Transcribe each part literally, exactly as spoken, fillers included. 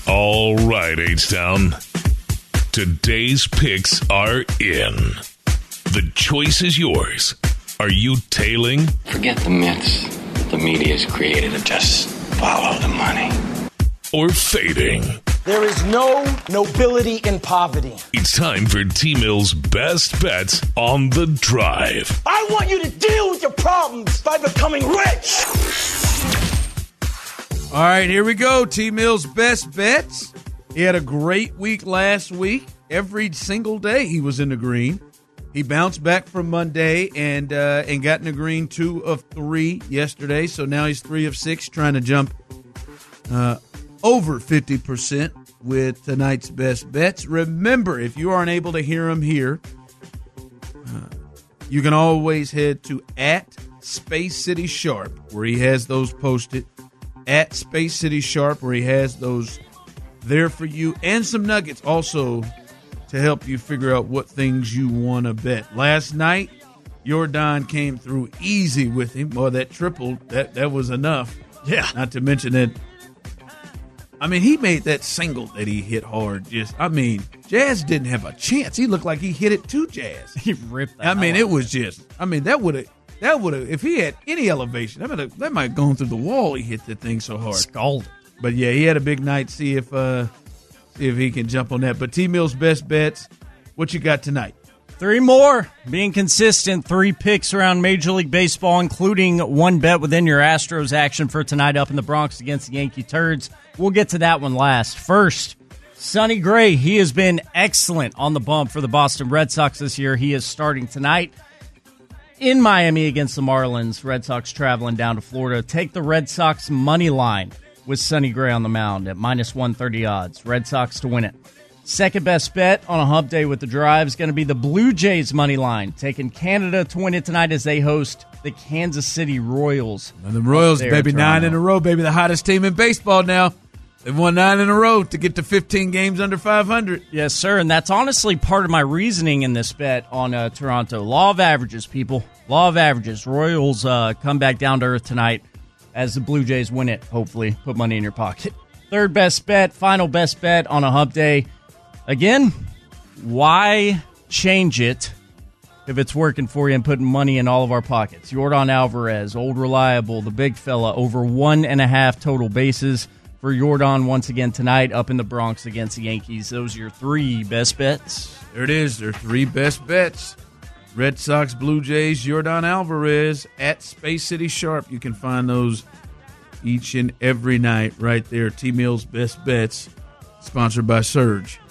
All right, H-Town. Today's picks are in. The choice is yours. Are you tailing? Forget the myths the media's created and just follow the money. Or fading? There is no nobility in poverty. It's time for T-Mill's best bets on the drive. I want you to deal with your problems by becoming rich. All right, here we go. T-Mill's best bets. He had a great week last week. Every single day he was in the green. He bounced back from Monday and uh, and got in the green two of three yesterday. So now he's three of six, trying to jump uh, over fifty percent with tonight's best bets. Remember, if you aren't able to hear him here, uh, you can always head to at Space City Sharp, where he has those posted. At Space City Sharp, where he has those there for you, and some nuggets also to help you figure out what things you want to bet. Last night, Jordan came through easy with him. Well, that triple, that, that was enough. Yeah. Not to mention that, I mean, he made that single that he hit hard. Just, I mean, Jazz didn't have a chance. He looked like he hit it to Jazz. He ripped that I mean, out. it was just, I mean, that would have, that would have, if he had any elevation, that might have, that might have gone through the wall. He hit that thing so hard. Scalded. But yeah, he had a big night. See if uh, see if he can jump on that. But T-Mill's best bets. What you got tonight? Three more. Being consistent. Three picks around Major League Baseball, including one bet within your Astros action for tonight up in the Bronx against the Yankee Turds. We'll get to that one last. First, Sonny Gray. He has been excellent on the bump for the Boston Red Sox this year. He is starting tonight in Miami against the Marlins. Red Sox traveling down to Florida. Take the Red Sox money line with Sonny Gray on the mound at minus one thirty odds. Red Sox to win it. Second best bet on a hump day with the drive is going to be the Blue Jays money line, taking Canada to win it tonight as they host the Kansas City Royals. And the Royals, baby, nine in a row, baby, the hottest team in baseball now. They've won nine in a row to get to fifteen games under five hundred. Yes, sir, and that's honestly part of my reasoning in this bet on uh, Toronto. Law of averages, people. Law of averages. Royals uh, come back down to earth tonight as the Blue Jays win it, hopefully. Put money in your pocket. Third best bet, final best bet on a hump day. Again, why change it if it's working for you and putting money in all of our pockets? Yordan Alvarez, old reliable, the big fella, over one and a half total bases for Yordan once again tonight up in the Bronx against the Yankees. Those are your three best bets. There it is. Their three best bets. Red Sox, Blue Jays, Yordan Alvarez at Space City Sharp. You can find those each and every night right there. T-Mill's best bets, sponsored by Surge.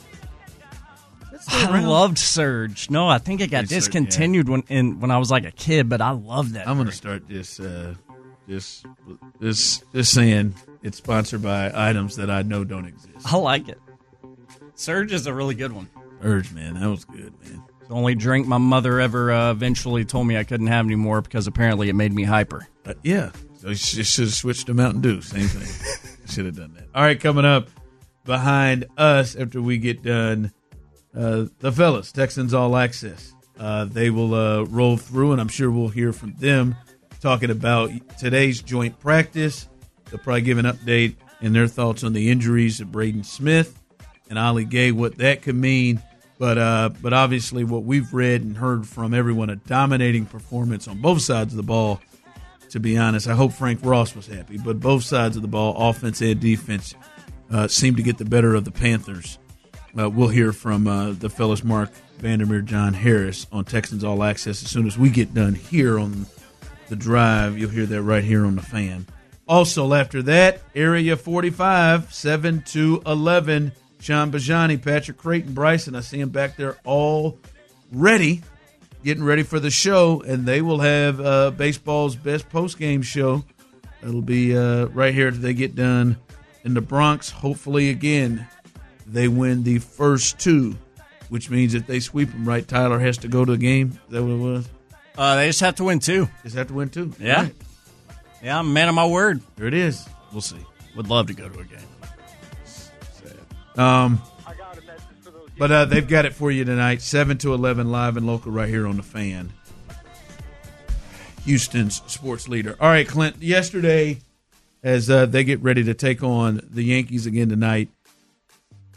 I loved Surge. No, I think it got Surge, discontinued yeah. when in, when I was like a kid, but I loved that. I'm going to start this, uh, this, this, this saying it's sponsored by items that I know don't exist. I like it. Surge is a really good one. Surge, man, that was good, man. The only drink my mother ever uh, eventually told me I couldn't have anymore because apparently it made me hyper. Uh, yeah, so you should have switched to Mountain Dew. Same thing. Should have done that. All right, coming up behind us after we get done. Uh, the fellas, Texans All Access. Uh, they will uh, roll through, and I'm sure we'll hear from them talking about today's joint practice. They'll probably give an update and their thoughts on the injuries of Braden Smith and Ali Gay, what that could mean. But uh, but obviously what we've read and heard from everyone, a dominating performance on both sides of the ball. To be honest, I hope Frank Ross was happy. But both sides of the ball, offense and defense, uh, seem to get the better of the Panthers. Uh, we'll hear from uh, the fellas Mark Vandermeer, John Harris on Texans All Access as soon as we get done here on the drive. You'll hear that right here on the Fan. Also, after that, Area forty-five, seven to eleven, Sean Bajani, Patrick Creighton, Bryson. I see them back there all ready, getting ready for the show, and they will have uh, baseball's best post-game show. It'll be uh, right here till they get done in the Bronx. Hopefully, again, they win the first two, which means if they sweep them, right, Tyler has to go to the game. Is that what it was? Uh, they just have to win two. Just have to win two? Yeah. Right. Yeah, I'm a man of my word. There it is. We'll see. Would love to go to a game. Um, but uh, they've got it for you tonight, seven to eleven, live and local right here on the Fan. Houston's sports leader. All right, Clint, yesterday, as uh, they get ready to take on the Yankees again tonight,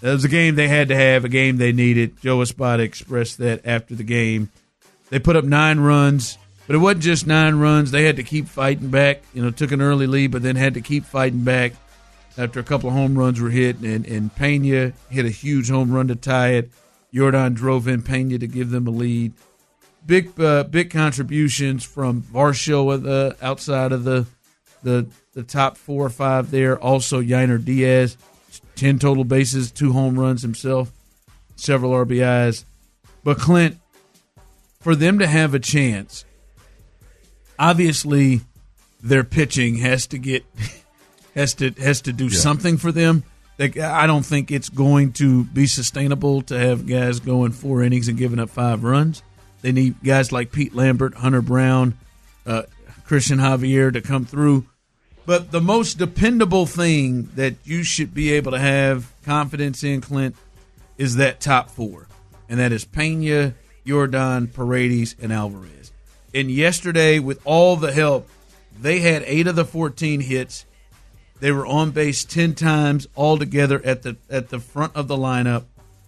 It was a game they had to have, a game they needed. Joe Espada expressed that after the game. They put up nine runs, but it wasn't just nine runs. They had to keep fighting back. You know, took an early lead, but then had to keep fighting back after a couple of home runs were hit. And, and Pena hit a huge home run to tie it. Jordan drove in Pena to give them a lead. Big uh, big contributions from Varsho at the, outside of the, the the top four or five there. Also, Yainer Diaz, ten total bases, two home runs himself, several R B Is. But, Clint, for them to have a chance, obviously their pitching has to get has to has to do yeah. something for them. They, I don't think it's going to be sustainable to have guys going four innings and giving up five runs. They need guys like Pete Lambert, Hunter Brown, uh, Christian Javier to come through. But the most dependable thing that you should be able to have confidence in, Clint, is that top four. And that is Pena, Jordan, Paredes, and Alvarez. And yesterday, with all the help, they had eight of the fourteen hits. They were on base ten times altogether at the at the front of the lineup.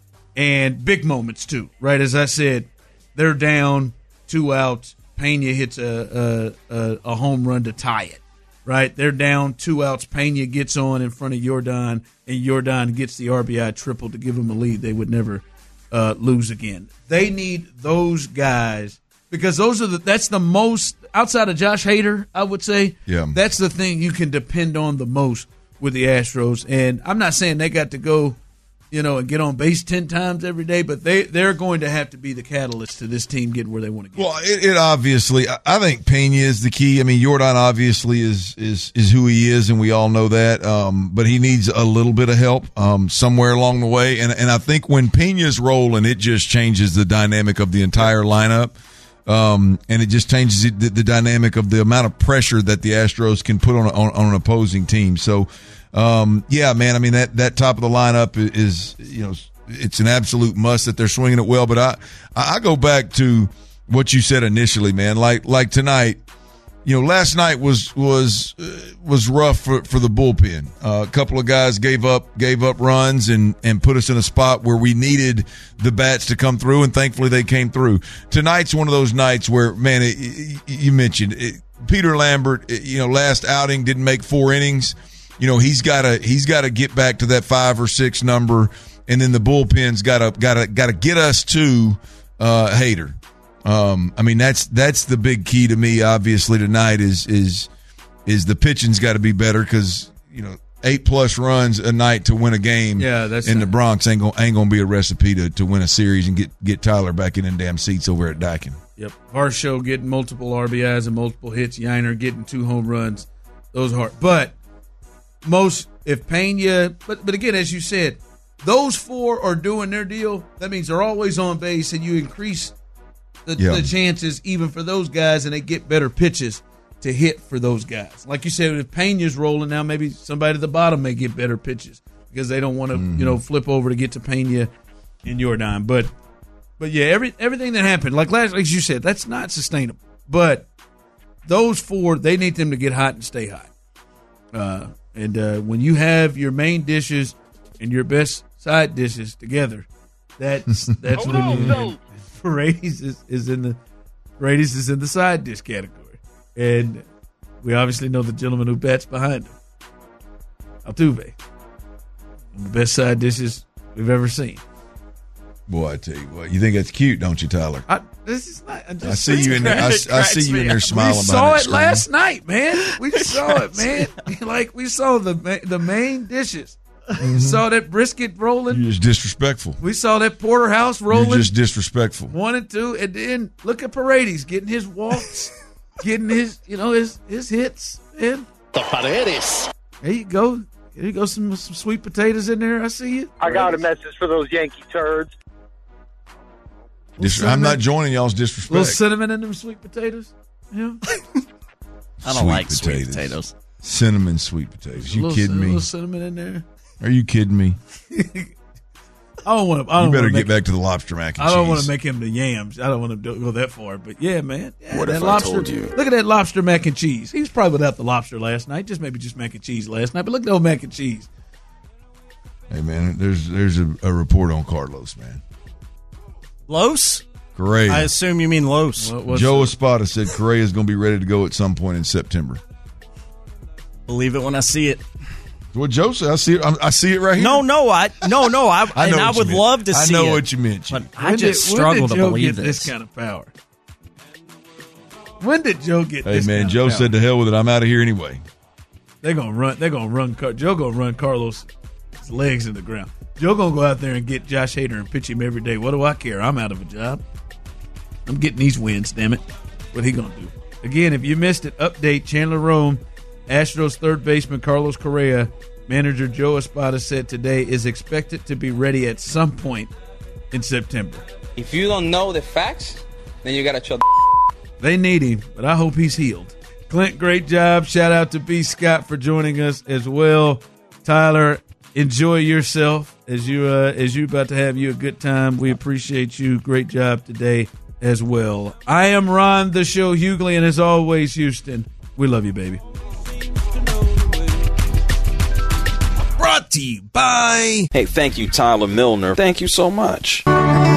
And big moments, too, right? As I said, they're down, two outs. Pena hits a, a, a, a home run to tie it, right? They're down, two outs. Pena gets on in front of Jordan, and Jordan gets the R B I triple to give them a lead they would never uh, lose again. They need those guys because those are the that's the most, outside of Josh Hader, I would say, yeah. that's the thing you can depend on the most with the Astros. And I'm not saying they got to go, you know, and get on base ten times every day, but they, they're going to have to be the catalyst to this team getting where they want to get. Well, it, it obviously, I think Pena is the key. I mean, Jordan obviously is is is who he is, and we all know that, um, but he needs a little bit of help um, somewhere along the way. And, and I think when Pena's rolling, it just changes the dynamic of the entire lineup, um, and it just changes the, the dynamic of the amount of pressure that the Astros can put on, on, on an opposing team. So, Um, yeah, man, I mean, that, that top of the lineup is, you know, it's an absolute must that they're swinging it well. But I, I go back to what you said initially, man. Like, like tonight, you know, last night was, was, uh, was rough for, for the bullpen. Uh, a couple of guys gave up, gave up runs and, and put us in a spot where we needed the bats to come through. And thankfully they came through. Tonight's one of those nights where, man, it, it, you mentioned it, Peter Lambert, it, you know, last outing didn't make four innings. You know, he's got to he's got to get back to that five or six number, and then the bullpen's got to got to got to get us to uh, Hader. Um, I mean, that's that's the big key to me. Obviously, tonight is is is the pitching's got to be better because you know eight plus runs a night to win a game. Yeah, that's in not- the Bronx ain't gonna ain't gonna be a recipe to, to win a series and get get Tyler back in them damn seats over at Daikin. Yep, Varsho getting multiple R B Is and multiple hits. Yainer getting two home runs. Those are hard, but. Most, if Pena, but but again, as you said, those four are doing their deal. That means they're always on base, and you increase the, yeah. the chances even for those guys, and they get better pitches to hit for those guys. Like you said, if Pena's rolling now, maybe somebody at the bottom may get better pitches because they don't want to, mm-hmm. you know, flip over to get to Pena and Jordan. But but yeah, every everything that happened, like last, like you said, that's not sustainable. But those four, they need them to get hot and stay hot. Uh, And uh, when you have your main dishes and your best side dishes together, that's that's when you, no. Paredes is, is in the Paredes is in the side dish category, and we obviously know the gentleman who bats behind him, Altuve, the best side dishes we've ever seen. Boy, I tell you what, you think that's cute, don't you, Tyler? I, this is not. I'm just I see you in there. I, I see you in there smiling. We saw it screen. last night, man. We saw it, man. Like we saw the the main dishes. Mm-hmm. Saw that brisket rolling. You're just disrespectful. We saw that porterhouse rolling. You're just disrespectful. One and two, and then look at Paredes getting his walks, getting his you know his his hits. Man. The Paredes. There you go. There you go. Some some sweet potatoes in there. I see you. I got a message for those Yankee turds. Dis- I'm not joining y'all's disrespect. A little cinnamon in them sweet potatoes. Yeah. I don't like potatoes. sweet potatoes. Cinnamon sweet potatoes. You kidding me? A little cinnamon in there. Are you kidding me? I don't want to. I don't you better make, get back to the lobster mac and I don't cheese. want to make him the yams. I don't want to go that far. But yeah, man. Yeah, what that if lobster, I told you? Look at that lobster mac and cheese. He was probably without the lobster last night. Just maybe just mac and cheese last night. But look at that old mac and cheese. Hey, man, there's there's a, a report on Carlos, man. Los? Correa. I assume you mean Los. What, Joe Espada said Correa is going to be ready to go at some point in September. Believe it when I see it. What Joe said, I see it. I see it right here. No, no, I, no, no. I, I know and I would meant. love to see it. I know what you meant. But you. I when just did, struggle when did to Joe believe get this. this kind of power. When did Joe get Hey this? man, kind Joe of power? said to hell with it. I'm out of here anyway. They're gonna run. They're gonna run. Joe gonna run Carlos' legs in the ground. Joe gonna go out there and get Josh Hader and pitch him every day. What do I care? I'm out of a job. I'm getting these wins. Damn it! What he gonna do? Again, if you missed it, update Chandler Rome, Astros third baseman Carlos Correa. Manager Joe Espada said today is expected to be ready at some point in September. If you don't know the facts, then you gotta shut. They need him, but I hope he's healed. Clint, great job. Shout out to B. Scott for joining us as well. Tyler, enjoy yourself as you uh, as you about to have you a good time. We appreciate you. Great job today as well. I am Ron, the show Hughley, and as always, Houston, we love you, baby. Brought to you by... Hey, thank you, Tyler Milner. Thank you so much.